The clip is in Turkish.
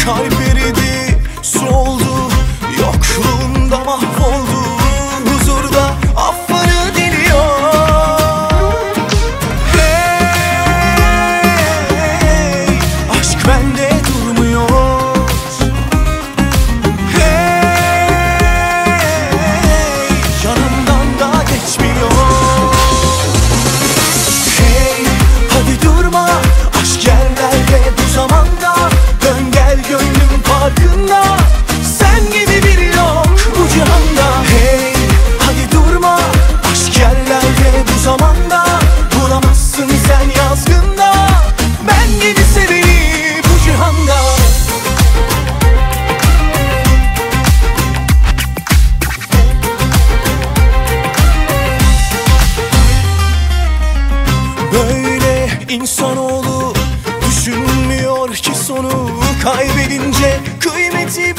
kalp eridi, su oldu, yokluğunda mahvoldu, huzurda afları diliyor. Hey, aşk bende durmuyor. Hey, yanımdan da geçmiyor. Hey, hadi durma, aşk yerlerde bu zamanda. Dön gel gönlüm farkında, sen gibi biri yok bu cihanda. Hey, hadi durma, aşk yerlerde bu zamanda. Bulamazsın sen yazgında, ben gibi seveni bu cihanda. Böyle insanoğlu düşünmüyor ki sonu, kaybedince kıymeti